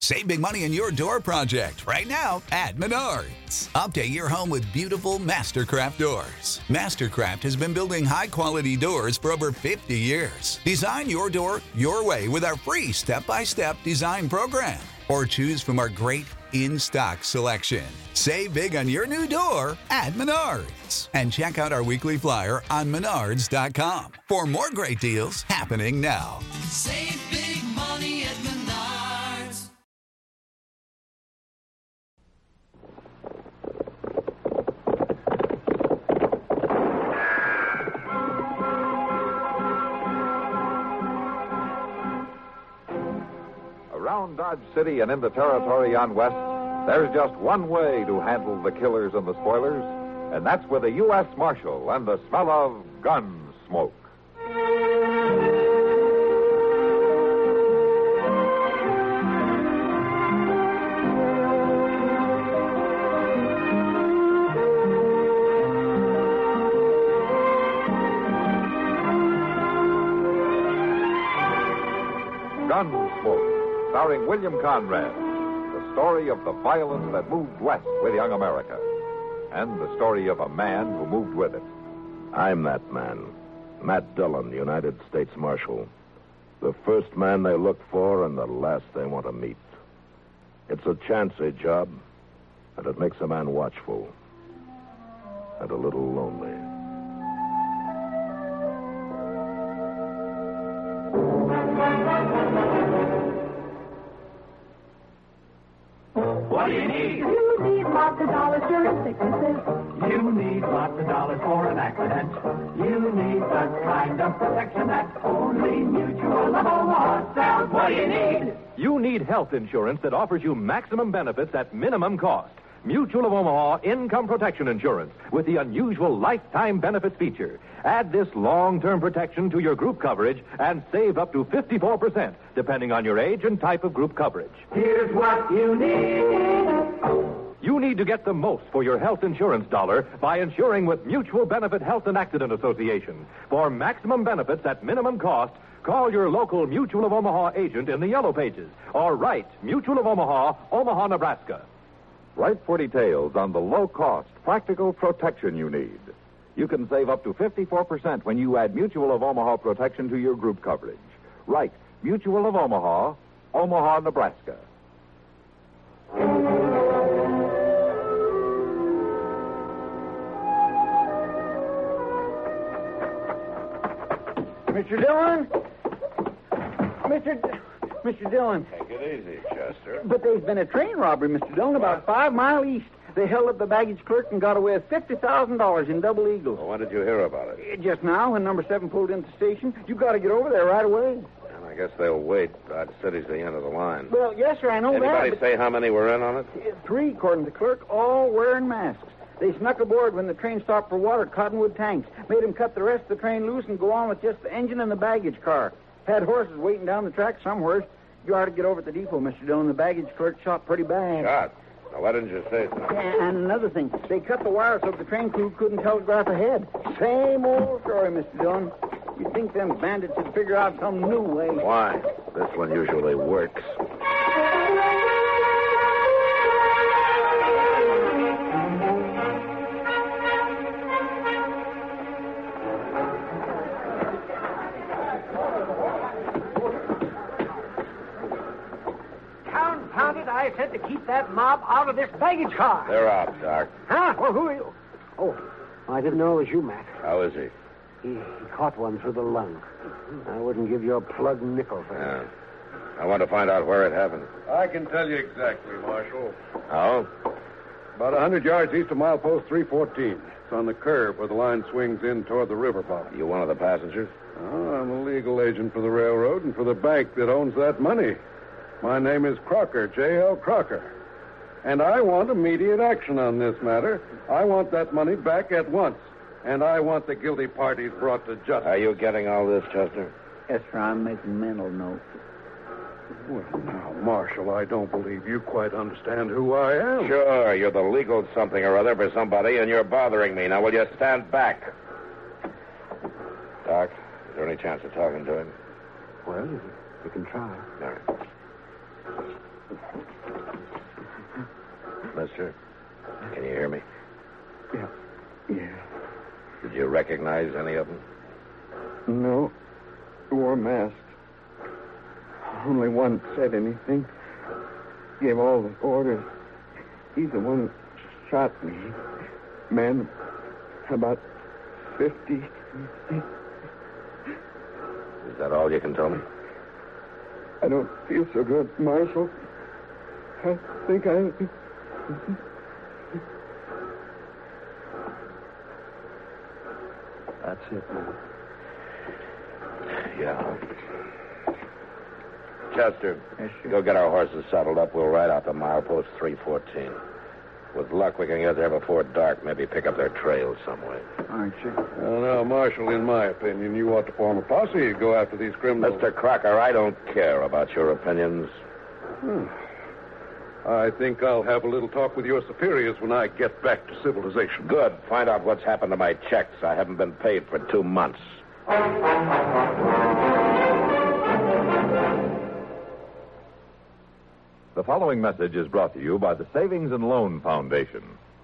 Save big money in your door project right now at Menards. Update your home with beautiful Mastercraft doors. Mastercraft has been building high-quality doors for over 50 years. Design your door your way with our free step-by-step design program. Or choose from our great in-stock selection. Save big on your new door at Menards. And check out our weekly flyer on menards.com for more great deals happening now. Save big money at Menards. Around Dodge City and in the territory on West, there's just one way to handle the killers and the spoilers, and that's with a U.S. Marshal and the smell of gun smoke. Gunsmoke, starring William Conrad, the story of the violence that moved west with young America, and the story of a man who moved with it. I'm that man, Matt Dillon, United States Marshal. The first man they look for and the last they want to meet. It's a chancy job, and it makes a man watchful and a little lonely. What do you need? You need lots of dollars for sicknesses. You need lots of dollars for an accident. You need the kind of protection that only Mutual of Omaha sells. What do you need? You need health insurance that offers you maximum benefits at minimum cost. Mutual of Omaha Income Protection Insurance with the unusual lifetime benefits feature. Add this long-term protection to your group coverage and save up to 54%, depending on your age and type of group coverage. Here's what you need. You need to get the most for your health insurance dollar by insuring with Mutual Benefit Health and Accident Association. For maximum benefits at minimum cost, call your local Mutual of Omaha agent in the Yellow Pages or write Mutual of Omaha, Omaha, Nebraska. Write for details on the low-cost, practical protection you need. You can save up to 54% when you add Mutual of Omaha protection to your group coverage. Write Mutual of Omaha, Omaha, Nebraska. Mr. Dillon? Mr. Dillon. Take it easy, Chester. But there's been a train robbery, Mr. Dillon, about 5 miles east. They held up the baggage clerk and got away with $50,000 in Double Eagle. Well, when did you hear about it? Just now, when number 7 pulled into the station. You got to get over there right away. And I guess they'll wait. Dodge City's the end of the line. Well, yes, sir, I know Anybody that. say how many were in on it? 3, according to the clerk, all wearing masks. They snuck aboard when the train stopped for water at Cottonwood Tanks. Made them cut the rest of the train loose and go on with just the engine and the baggage car. Had horses waiting down the track somewhere. You ought to get over at the depot, Mr. Dillon. The baggage clerk shot pretty bad. Shot? Now, why didn't you say so? Yeah, and another thing. They cut the wires so the train crew couldn't telegraph ahead. Same old story, Mr. Dillon. You'd think them bandits would figure out some new way. Why? This one usually works. Confound it, I said to keep that mob out of this baggage car. They're out, Doc. Huh? Well, who are you? Oh, I didn't know it was you, Matt. How is he? He caught one through the lung. I wouldn't give you a plug nickel for that. Yeah. I want to find out where it happened. I can tell you exactly, Marshal. Oh? About 100 yards east of milepost 314. It's on the curve where the line swings in toward the river bottom. You one of the passengers? Oh, I'm a legal agent for the railroad and for the bank that owns that money. My name is Crocker, J.L. Crocker. And I want immediate action on this matter. I want that money back at once. And I want the guilty parties brought to justice. Are you getting all this, Chester? Yes, sir, I'm making mental notes. Well, now, Marshal, I don't believe you quite understand who I am. Sure, you're the legal something or other for somebody, and you're bothering me. Now, will you stand back? Doc, is there any chance of talking to him? Well, you can try. All right. mister? Can you hear me? Yeah. Did you recognize any of them? No. They wore masks. Only one said anything. Gave all the orders. He's the one who shot me. Man, about 50. Is that all you can tell me? I don't feel so good, Marshal. I think I... That's it, man. Yeah. Chester, go get our horses saddled up. We'll ride out to milepost 314. With luck, we can get there before dark. Maybe pick up their trail some way. All right, sir. Well, now, Marshal, in my opinion, you ought to form a posse and go after these criminals. Mr. Crocker, I don't care about your opinions. I think I'll have a little talk with your superiors when I get back to civilization. Good. Find out what's happened to my checks. I haven't been paid for 2 months. The following message is brought to you by the Savings and Loan Foundation.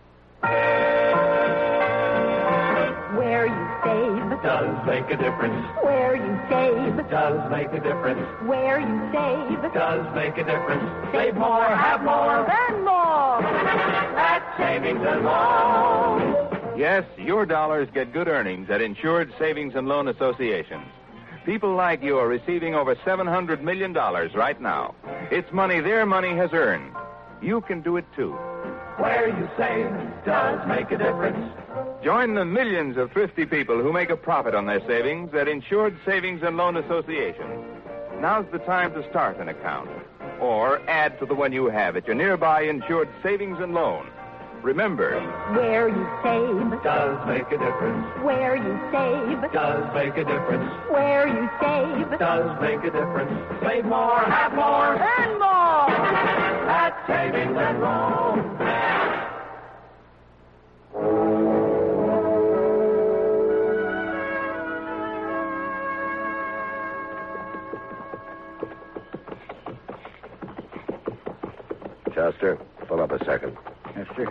Where you save Does make a difference. Where you save Does make a difference. Where you save Does make a difference. Save more, have more. Earn more. At Savings and Loan. Yes, your dollars get good earnings at Insured Savings and Loan Associations. People like you are receiving over $700 million right now. It's money their money has earned. You can do it, too. Where you save does make a difference. Join the millions of thrifty people who make a profit on their savings at Insured Savings and Loan Association. Now's the time to start an account. Or add to the one you have at your nearby Insured Savings and Loan. Remember, Where you save Does make a difference. Where you save Does make a difference. Where you save Does make a difference. Save more, have more. Earn more. At Savings and Loan. Chester, pull up a second. Yes, sir.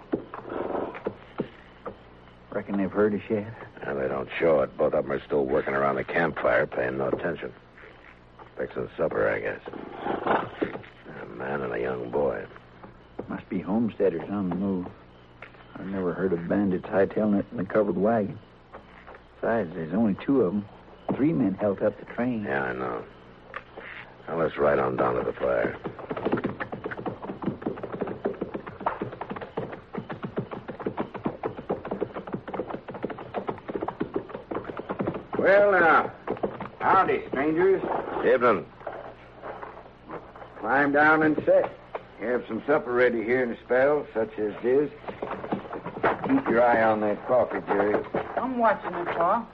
Reckon they've heard us yet? And they don't show it. Both of them are still working around the campfire, paying no attention. Fixing supper, I guess. A man and a young boy. Must be homesteaders on the move. I've never heard of bandits hightailing it in a covered wagon. Besides, there's only 2 of them. 3 men held up the train. Yeah, I know. Now let's ride on down to the fire. Well, now, howdy, strangers. Evening. Climb down and sit. Have some supper ready here in a spell, such as this. Keep your eye on that coffee, Jerry. I'm watching it, Pa.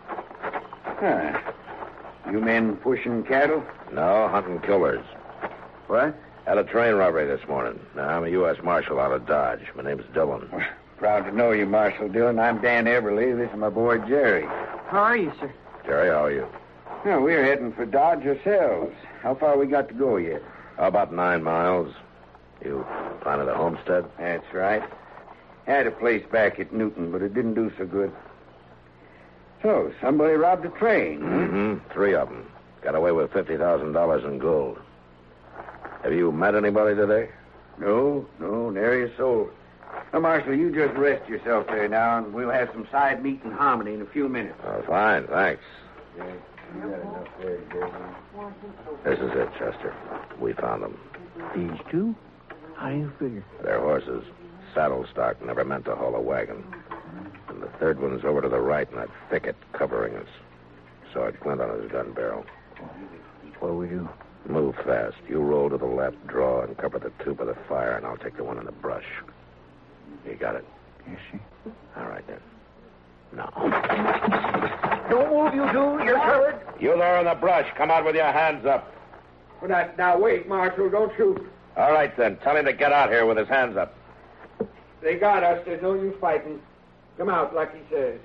You men pushing cattle? No, hunting killers. What? Had a train robbery this morning. Now, I'm a U.S. Marshal out of Dodge. My name's Dillon. Proud to know you, Marshal Dillon. I'm Dan Everly. This is my boy, Jerry. How are you, sir? Jerry, how are you? Well, we're heading for Dodge ourselves. How far we got to go yet? About 9 miles. You planted a homestead? That's right. Had a place back at Newton, but it didn't do so good. So, somebody robbed a train, huh? Mm-hmm. 3 of them. Got away with $50,000 in gold. Have you met anybody today? No, nary a soul. Now, Marshal, you just rest yourself there now, and we'll have some side meat and hominy in a few minutes. Oh, fine, thanks. Yeah, you got enough there, Jerry. This is it, Chester. We found them. These 2? How do you figure? Their horses. Saddle stock, never meant to haul a wagon. And the 3rd one's over to the right in that thicket covering us. Saw it glint on his gun barrel. What do we do? Move fast. You roll to the left, draw, and cover the 2 by the fire, and I'll take the one in the brush. You got it? Yes, sir. All right, then. Now. Don't move, you 2. You're covered. You there in the brush. Come out with your hands up. Now, wait, Marshal. Don't shoot. All right, then. Tell him to get out here with his hands up. They got us. There's no use fighting. Come out, like he says.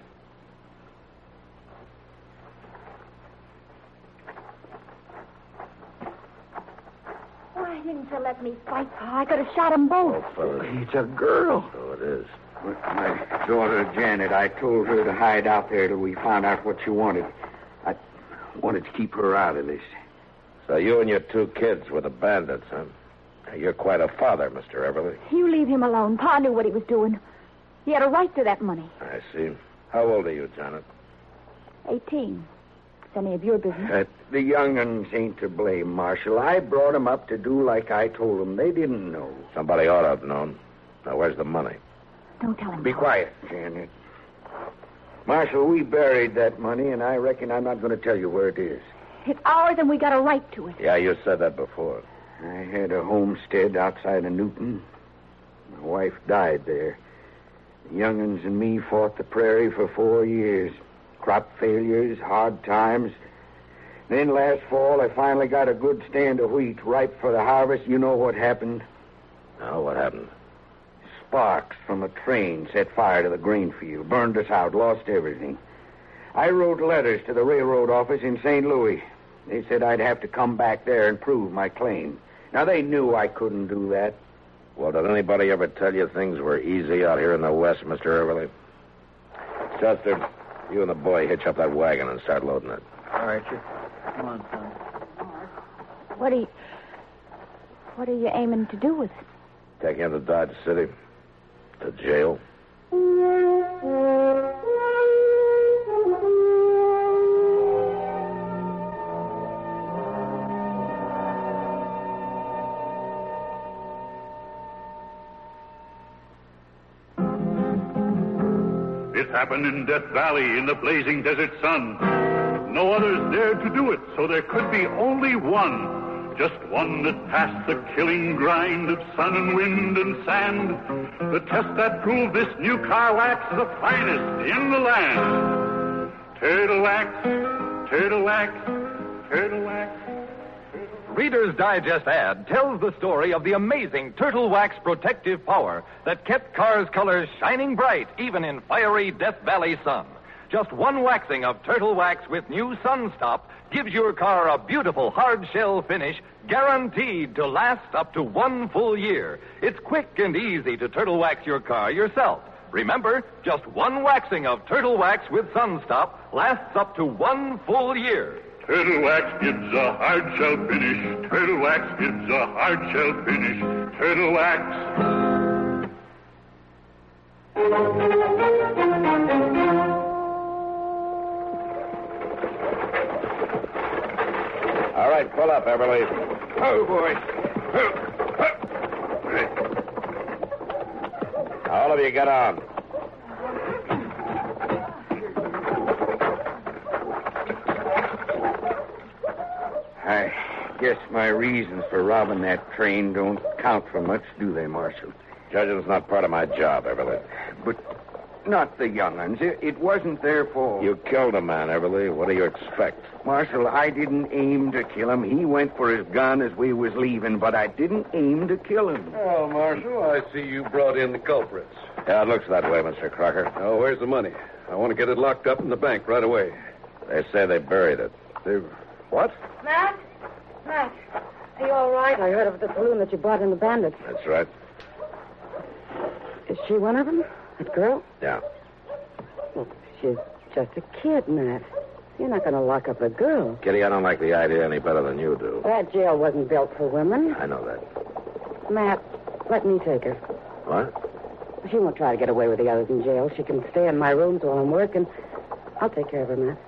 Why, him to let me fight, Pa. I could have shot them both. It's a girl. So it is. My daughter, Janet, I told her to hide out there till we found out what she wanted. I wanted to keep her out of this. So you and your 2 kids were the bandits, huh? You're quite a father, Mr. Everly. You leave him alone. Pa knew what he was doing. He had a right to that money. I see. How old are you, Janet? 18. It's any of your business. The young'uns ain't to blame, Marshal. I brought them up to do like I told them. They didn't know. Somebody ought to have known. Now, where's the money? Don't tell him. Be quiet, Janet. Marshal, we buried that money, and I reckon I'm not going to tell you where it is. It's ours, and we got a right to it. Yeah, you said that before. I had a homestead outside of Newton. My wife died there. The young'uns and me fought the prairie for 4 years. Crop failures, hard times. Then last fall, I finally got a good stand of wheat ripe for the harvest. You know what happened? Now, what happened? Sparks from a train set fire to the grain field, burned us out, lost everything. I wrote letters to the railroad office in St. Louis. They said I'd have to come back there and prove my claim. Now, they knew I couldn't do that. Well, did anybody ever tell you things were easy out here in the West, Mr. Everly? Chester, you and the boy hitch up that wagon and start loading it. All right, sir. Come on, son. What are you aiming to do with it? Take him to Dodge City. To jail. This happened in Death Valley in the blazing desert sun. No others dared to do it, so there could be only one. Just one that passed the killing grind of sun and wind and sand. The test that proved this new car wax the finest in the land. Turtle wax, turtle wax, turtle wax. Reader's Digest ad tells the story of the amazing Turtle Wax protective power that kept cars' colors shining bright even in fiery Death Valley sun. Just one waxing of Turtle Wax with new Sun Stop gives your car a beautiful hard shell finish guaranteed to last up to 1 full year. It's quick and easy to Turtle Wax your car yourself. Remember, just one waxing of Turtle Wax with Sun Stop lasts up to 1 full year. Turtle Wax gives a hard shell finish. Turtle Wax gives a hard shell finish. Turtle Wax. All right, pull up, Everly. Oh, boy. All of you get on. I guess my reasons for robbing that train don't count for much, do they, Marshal? Judging's not part of my job, Everly. But not the young'uns. It wasn't their fault. You killed a man, Everly. What do you expect? Marshal, I didn't aim to kill him. He went for his gun as we was leaving, but I didn't aim to kill him. Well, Marshal, I see you brought in the culprits. Yeah, it looks that way, Mr. Crocker. Oh, where's the money? I want to get it locked up in the bank right away. They say they buried it. What? Matt? Matt, are you all right? I heard of the balloon that you bought in the Bandits. That's right. Is she one of them? That girl? Yeah. Look, she's just a kid, Matt. You're not going to lock up a girl. Kitty, I don't like the idea any better than you do. That jail wasn't built for women. I know that. Matt, let me take her. What? She won't try to get away with the others in jail. She can stay in my rooms while I'm working. I'll take care of her, Matt.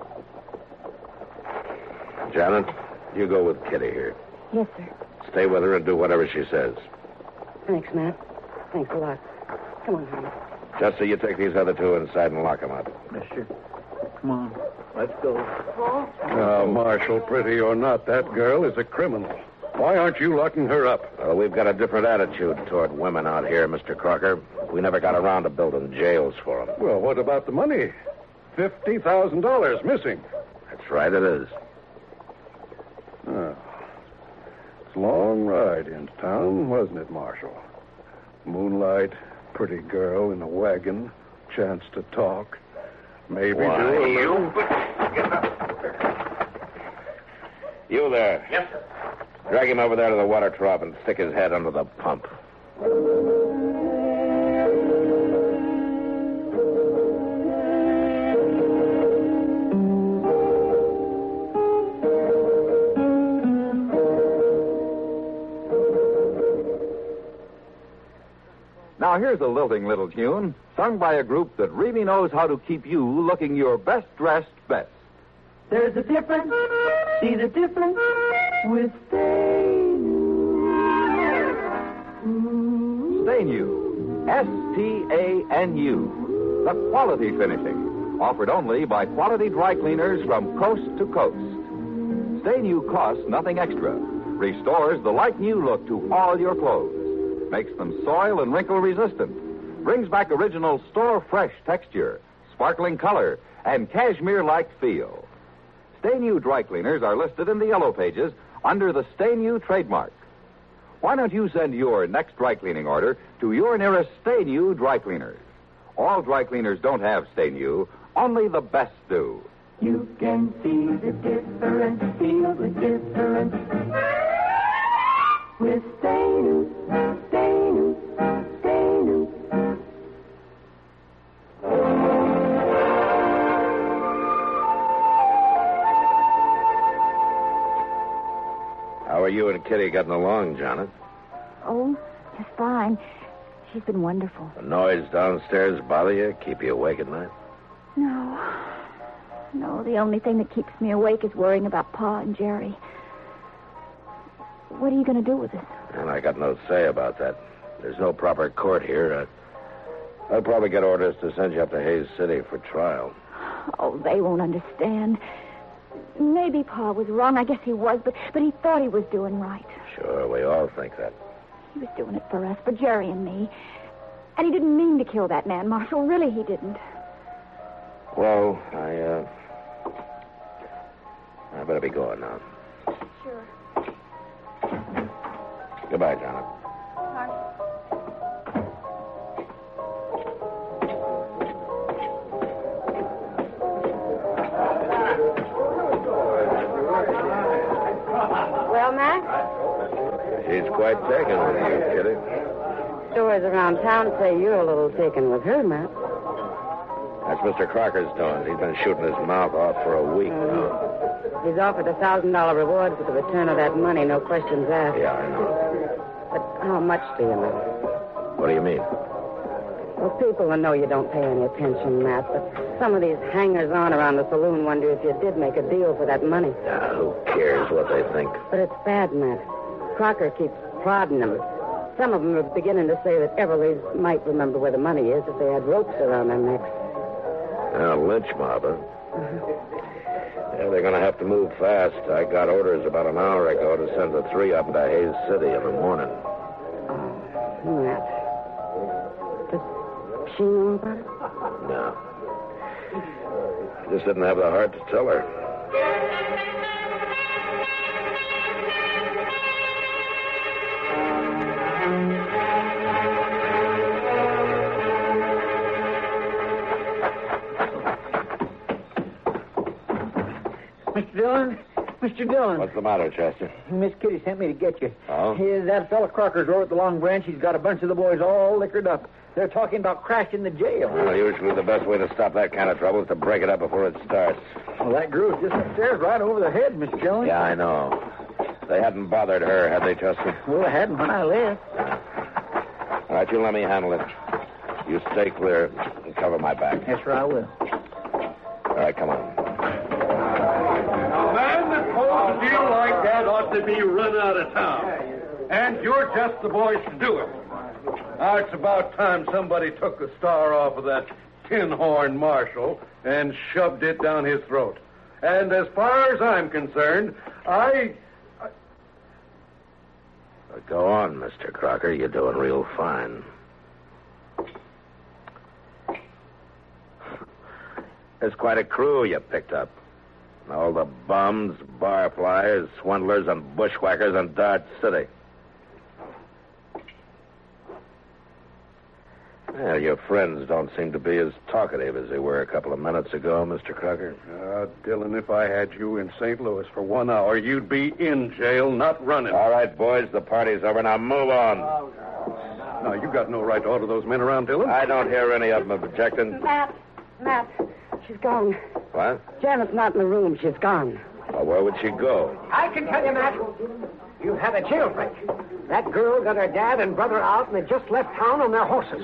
Janet, you go with Kitty here. Yes, sir. Stay with her and do whatever she says. Thanks, Matt. Thanks a lot. Come on, honey. Just so you take these other two inside and lock them up. Yes, sir. Come on. Let's go. Now, Marshal, pretty or not, that girl is a criminal. Why aren't you locking her up? Well, we've got a different attitude toward women out here, Mr. Crocker. We never got around to building jails for them. Well, what about the money? $50,000 missing. That's right, it is. Oh. It's a long ride into town, wasn't it, Marshal? Moonlight, pretty girl in a wagon, chance to talk. Maybe Why, do a little... You there. Yes, sir. Drag him over there to the water trough and stick his head under the pump. Now here's a lilting little tune sung by a group that really knows how to keep you looking your best dressed best. There's a difference, see the difference with Stay New. Stay New, S-T-A-N-U, the quality finishing, offered only by quality dry cleaners from coast to coast. Stay New costs nothing extra, restores the like new look to all your clothes, makes them soil and wrinkle resistant, brings back original store fresh texture, sparkling color, and cashmere-like feel. Stay New dry cleaners are listed in the yellow pages under the Stay New trademark. Why don't you send your next dry cleaning order to your nearest Stay New dry cleaners? All dry cleaners don't have Stay New, only the best do. You can see the difference, feel the difference with Stay New, Stay New, Stay New. How are you and Kitty getting along, Janet? Oh, just fine. She's been wonderful. The noise downstairs bother you? Keep you awake at night? No, the only thing that keeps me awake is worrying about Pa and Jerry. What are you going to do with us? And I got no say about that. There's no proper court here. I'll probably get orders to send you up to Hayes City for trial. Oh, they won't understand. Maybe Pa was wrong. I guess he was, but he thought he was doing right. Sure, we all think that. He was doing it for us, for Jerry and me. And he didn't mean to kill that man, Marshal. Really, he didn't. Well, I better be going now. Sure. Goodbye, Janet. Well, Mac? She's quite taken with you, Kitty. Stores around town say you're a little taken with her, Mac. That's Mr. Crocker's doing. He's been shooting his mouth off for a week now. He's offered a $1,000 reward for the return of that money, no questions asked. Yeah, I know. But how much do you know? What do you mean? Well, people will know you don't pay any attention, Matt, but some of these hangers-on around the saloon wonder if you did make a deal for that money. Who cares what they think? But it's bad, Matt. Crocker keeps prodding them. Some of them are beginning to say that Everly's might remember where the money is if they had ropes around their necks. Lynch mob, huh? Yeah, they're going to have to move fast. I got orders about an hour ago to send the 3 up to Hayes City in the morning. Oh, Matt. Does she know about it? No. Just didn't have the heart to tell her. Mr. Dillon? Mr. Dillon. What's the matter, Chester? Miss Kitty sent me to get you. Oh? That fella Crocker's over at the Long Branch. He's got a bunch of the boys all liquored up. They're talking about crashing the jail. Well, usually the best way to stop that kind of trouble is to break it up before it starts. Well, that girl's just upstairs right over the head, Mr. Dillon. Yeah, I know. They hadn't bothered her, had they, Chester? Well, they hadn't when I left. All right, you let me handle it. You stay clear and cover my back. Yes, sir, I will. All right, come on. A man that pulls a deal like that ought to be run out of town. And you're just the boys to do it. Now, it's about time somebody took the star off of that tin horn Marshal and shoved it down his throat. And as far as I'm concerned, Go on, Mr. Crocker. You're doing real fine. There's quite a crew you picked up. All the bums, bar flyers, swindlers, and bushwhackers in Dart City. Well, your friends don't seem to be as talkative as they were a couple of minutes ago, Mr. Crocker. Dillon, if I had you in St. Louis for 1 hour, you'd be in jail, not running. All right, boys, the party's over. Now move on. Now, you got no right to order those men around, Dillon. I don't hear any of them objecting. Matt, she's gone. What? Janet's not in the room. She's gone. Well, where would she go? I can tell you, Matt. You had a jailbreak. That girl got her dad and brother out, and they just left town on their horses.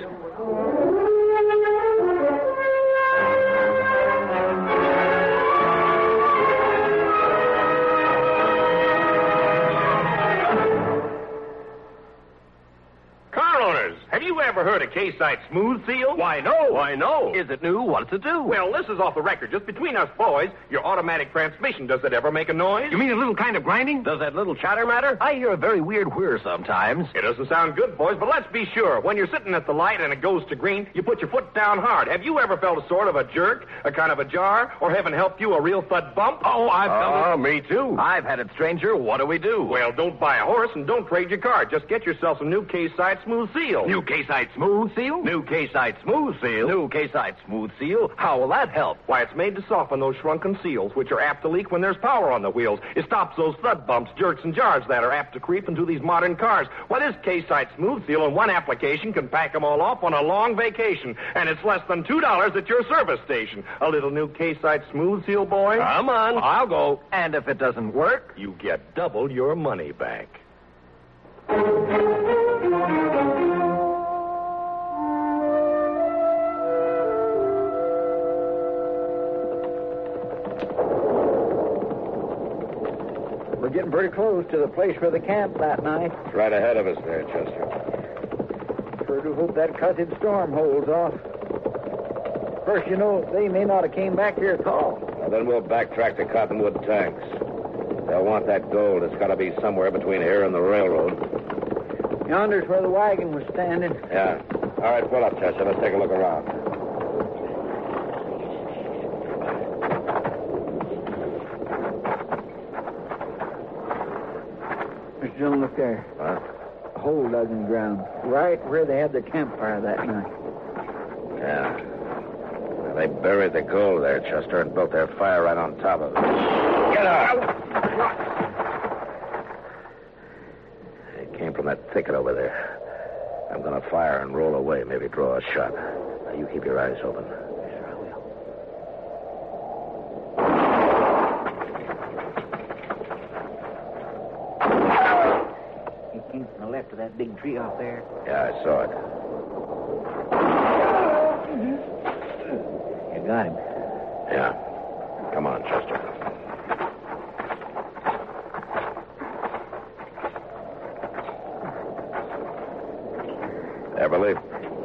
Car owners, have you ever heard of K-Site Smooth Seal? Why, no. Why, no. Is it new? What's it do? Well, this is off the record. Just between us boys, your automatic transmission, does it ever make a noise? You mean a little kind of grinding? Does that little chatter matter? I hear a very weird whir sometimes. It doesn't sound good, boys, but let's be sure. When you're sitting at the light and it goes to green, you put your foot down hard. Have you ever felt a sort of a jerk, a kind of a jar, or heaven help you, a real thud bump? Oh, I've felt it. Oh, me too. I've had it, stranger. What do we do? Well, don't buy a horse and don't trade your car. Just get yourself some new K-Site Smooth Seal. New K-Site Smooth Seal? New K-Site Smooth Seal? New K-Site Smooth Seal? How will that help? Why, it's made to soften those shrunken seals, which are apt to leak when there's power on the wheels. It stops those thud bumps, jerks, and jars that are apt to creep into these modern cars. Why, this K-Site Smooth Seal in one application can pack them all off on a long vacation. And it's less than $2 at your service station. A little new K-Site Smooth Seal, boy? Come on. I'll go. And if it doesn't work, you get double your money back. We're getting pretty close to the place where they camped that night. It's right ahead of us there, Chester. Sure do hope that cussed storm holds off. First, you know, they may not have came back here at all. Well, then we'll backtrack to Cottonwood Tanks. They'll want that gold. It's got to be somewhere between here and the railroad. Yonder's where the wagon was standing. Yeah. All right, pull up, Chester. Let's take a look around. Mr. Dillon, look there. What? A hole dug in the ground, right where they had their campfire that night. Yeah. Well, they buried the gold there, Chester, and built their fire right on top of it. Get out! It came from that thicket over there. I'm going to fire and roll away, maybe draw a shot. Now, you keep your eyes open. Sure, I will. He came from the left of that big tree out there. Yeah, I saw it. You got him. Yeah. Come on, Chester. Everly.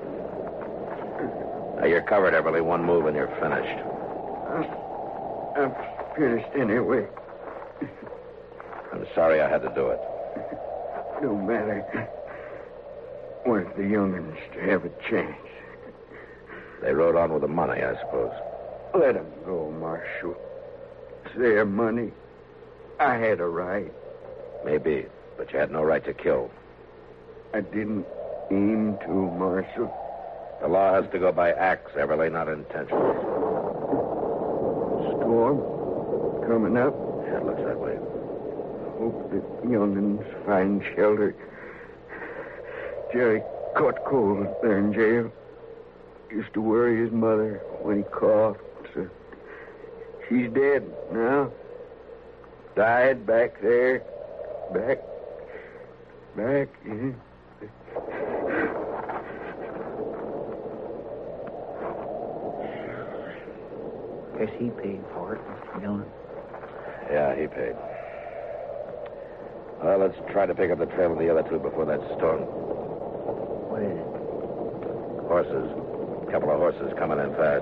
Now, you're covered, Everly. One move and you're finished. I'm finished anyway. I'm sorry I had to do it. No matter. Want the young'uns to have a chance. They rode on with the money, I suppose. Let them go, Marshal. It's their money. I had a right. Maybe, but you had no right to kill. I didn't aim to, Marshal. The law has to go by acts, Everly, not intentions. Storm coming up. Yeah, it looks that way. Hope the young'uns find shelter. Jerry caught cold there in jail. Used to worry his mother when he coughed. So she's dead now. Died back there. Back. Yeah. Guess he paid for it, Mr. Dillon. Yeah, he paid. Well, let's try to pick up the trail of the other two before that storm. What is it? Horses. A couple of horses coming in fast.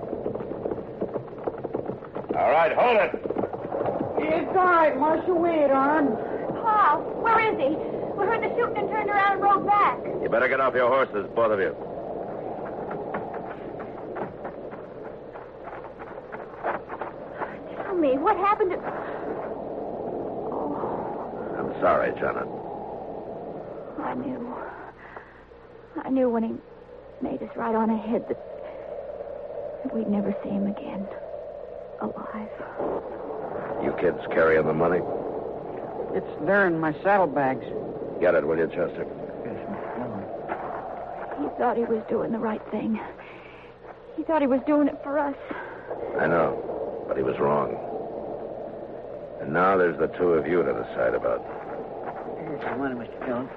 All right, hold it. It's all right, Marshal. Wait on. Pa, where is he? We heard the shooting and turned around and rode back. You better get off your horses, both of you. Tell me, what happened to... I'm sorry, Janet. I knew when made us right on ahead that we'd never see him again. Alive. You kids carrying the money? It's there in my saddlebags. Get it, will you, Chester? He thought he was doing the right thing. He thought he was doing it for us. I know, but he was wrong. And now there's the two of you to decide about. Here's the money, Mr. Dillon.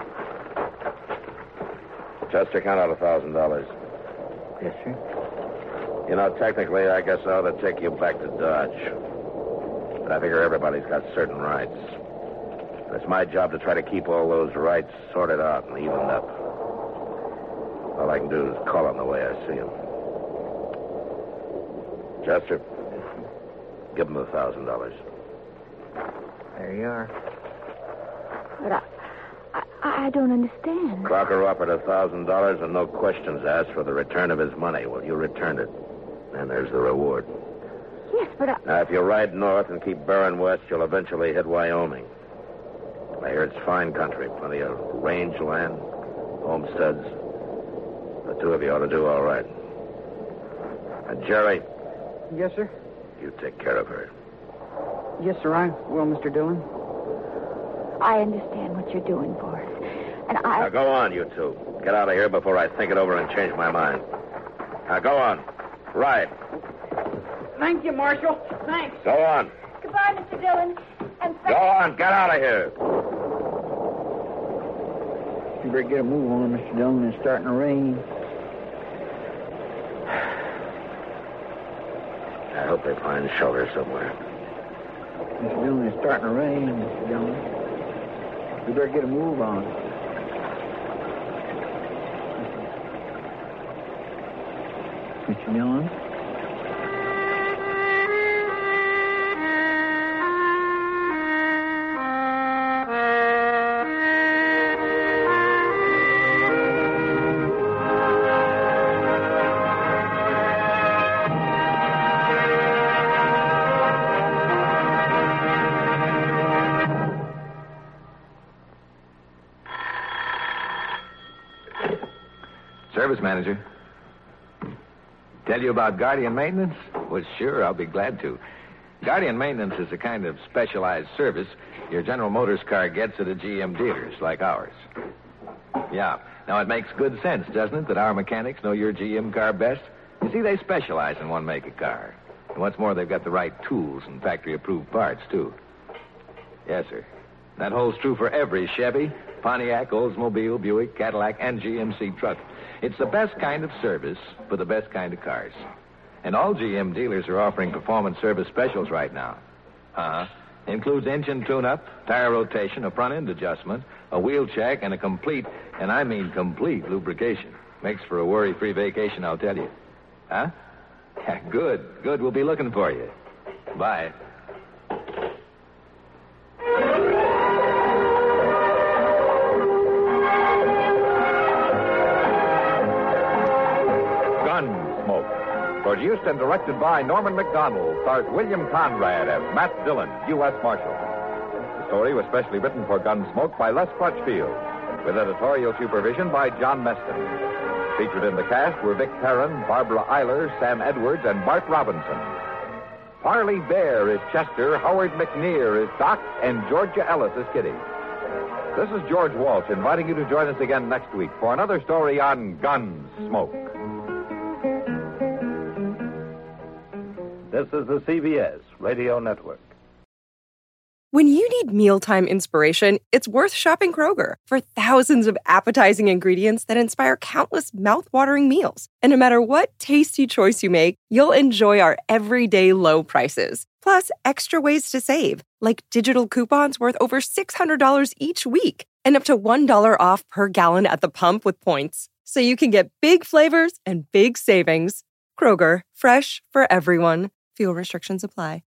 Chester, count out $1,000. Yes, sir. You know, technically, I guess I ought to take you back to Dodge. But I figure everybody's got certain rights. It's my job to try to keep all those rights sorted out and evened up. All I can do is call them the way I see them. Chester, give him the $1,000. There you are. But I don't understand. Crocker offered $1,000 and no questions asked for the return of his money. Well, you returned it. And there's the reward. Yes, but Now, if you ride north and keep bearing west, you'll eventually hit Wyoming. I hear it's fine country, plenty of range land, homesteads. The two of you ought to do all right. And Jerry. Yes, sir? You take care of her. Yes, sir, I will, Mr. Dillon. I understand what you're doing for us. And Now, go on, you two. Get out of here before I think it over and change my mind. Now, go on. Ride. Thank you, Marshal. Thanks. Go on. Goodbye, Mr. Dillon. And Go on. Get out of here. You better get a move on, Mr. Dillon. It's starting to rain. I hope they find shelter somewhere. Mr. Dillon, it's starting to rain, Mr. Dillon. You better get a move on. Mr. Dillon? Service manager. Tell you about Guardian Maintenance? Well, sure, I'll be glad to. Guardian Maintenance is a kind of specialized service your General Motors car gets at a GM dealers like ours. Yeah. Now, it makes good sense, doesn't it, that our mechanics know your GM car best? You see, they specialize in one make of car. And what's more, they've got the right tools and factory-approved parts, too. Yes, sir. That holds true for every Chevy, Pontiac, Oldsmobile, Buick, Cadillac, and GMC truck. It's the best kind of service for the best kind of cars. And all GM dealers are offering performance service specials right now. Includes engine tune-up, tire rotation, a front-end adjustment, a wheel check, and a complete, and I mean complete, lubrication. Makes for a worry-free vacation, I'll tell you. Huh? Yeah, good. We'll be looking for you. Bye. Gunsmoke. Produced and directed by Norman McDonald, stars William Conrad as Matt Dillon, U.S. Marshal. The story was specially written for Gunsmoke by Les Crutchfield, with editorial supervision by John Meston. Featured in the cast were Vic Perrin, Barbara Eiler, Sam Edwards, and Bart Robinson. Parley Bear is Chester, Howard McNear is Doc, and Georgia Ellis is Kitty. This is George Walsh inviting you to join us again next week for another story on Gunsmoke. This is the CBS Radio Network. When you need mealtime inspiration, it's worth shopping Kroger for thousands of appetizing ingredients that inspire countless mouth-watering meals. And no matter what tasty choice you make, you'll enjoy our everyday low prices. Plus, extra ways to save, like digital coupons worth over $600 each week and up to $1 off per gallon at the pump with points. So you can get big flavors and big savings. Kroger, fresh for everyone. Fuel restrictions apply.